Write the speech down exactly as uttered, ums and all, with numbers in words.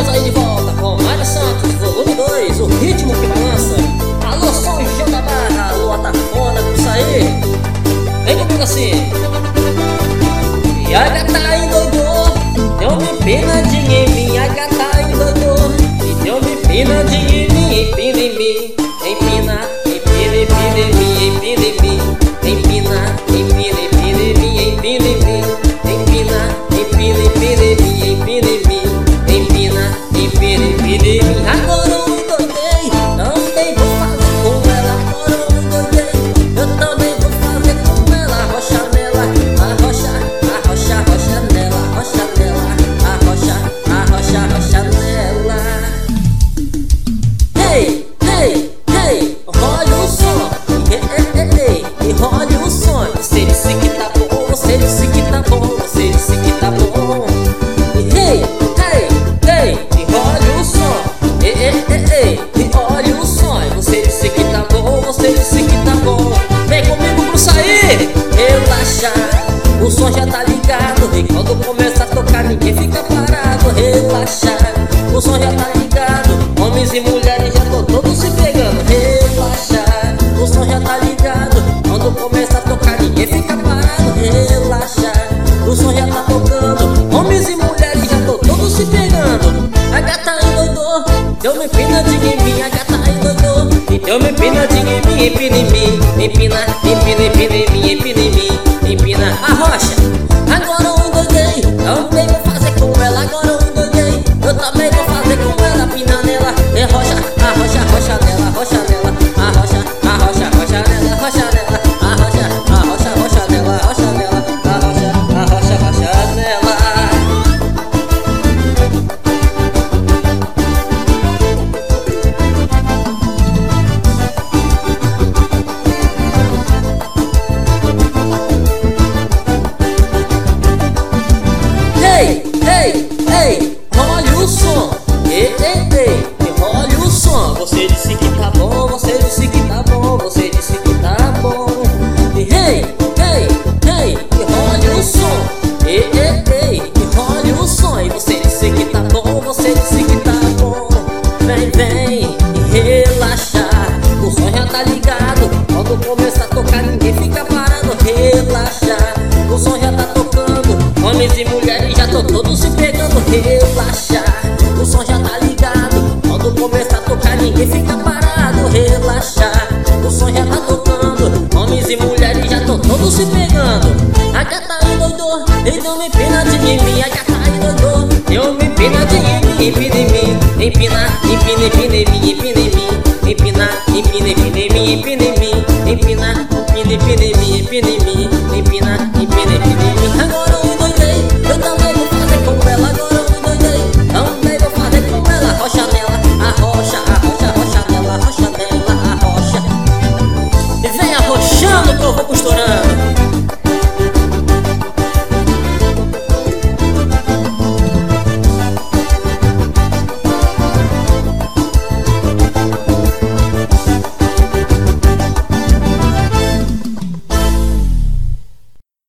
Estamos aí de volta com Mário Santos, volume dois, o ritmo que balança. Alô, São João da Barra, alô, Atafona, por sair. Vem comigo assim. E a gata endoidou, deu-me empinadinha em mim. A gata endoidou e deu-me empinadinha em mim. Empina em mim, empina, empina, empina em mim. Empina em mim, empina, empina, empina em mim. Empina em mim, empina, empina, empina em mim. Empina em mim, empina, empina, empina em mim. Agora eu me doidei, também vou fazer com ela. Agora eu me doidei, eu também vou fazer com ela. Arrocha nela, arrocha, arrocha, arrocha nela. Arrocha nela, arrocha, arrocha, arrocha nela. Ei, ei, ei, olha o som. Ei, ei, ei, ei, olha o som. Você disse que tá bom, você disse que tá bom, você disse que tá bom. Ei, ei, ei, e olha o som. Ei, ei, ei, ei, e olha o som. Você disse que tá bom, você disse que tá bom. Vem comigo pro sair, relaxa. O som já tá ligado e quando começa a tocar ninguém fica parado. Relaxa, o som já tá ligado. Homens e mulheres já estão todos se pegando. Relaxa, o som já tá ligado. Quando começa a tocar ninguém fica parado. Relaxa, o som já tá tocando. Homens e mulheres já estão todos se pegando. A gata endoidou, deu-me empinadinha em mim. A gata endoidou e deu-me empinadinha em mim. Empina em mim, empina, empina, empina em mim. Empina em mim, empina, arrocha. Agora eu endoidei, também vou fazer com ela. Agora eu endoidei, eu também vou fazer com ela. Pina nela, arrocha, arrocha, arrocha nela. Arrocha nela, arrocha, arrocha, arrocha nela. Arrocha nela, arrocha, arrocha, arrocha nela. Arrocha nela, arrocha, arrocha, arrocha nela. Ei, ei, ei, olha o som. Ei, ei, ei, olha o som. Você disse que tá bom, você disse que tá bom, você disse que tá bom. Ei, ei, ei, olha o som. Ei, ei, ei, olha o som. E você disse que tá bom, você disse que tá bom. Vem, vem, e relaxa. O som já tá ligado. Quando começa a tocar ninguém fica parado. Relaxa, o som já tá tocando. Homens e mulheres já estão todos se pegando. Relaxa, o som já tá ligado. Quando começa a tocar ninguém fica parado. Relaxa, o som já tá tocando. Homens e mulheres já estão todos se pegando. A gata endoidou e deu-me empinadinha em mim. A gata endoidou, deu-me empinadinha em mim. Empina em mim, empina, empina, empina em mim. Empina em mim, empina, empina, empina em mim. Empina em mim.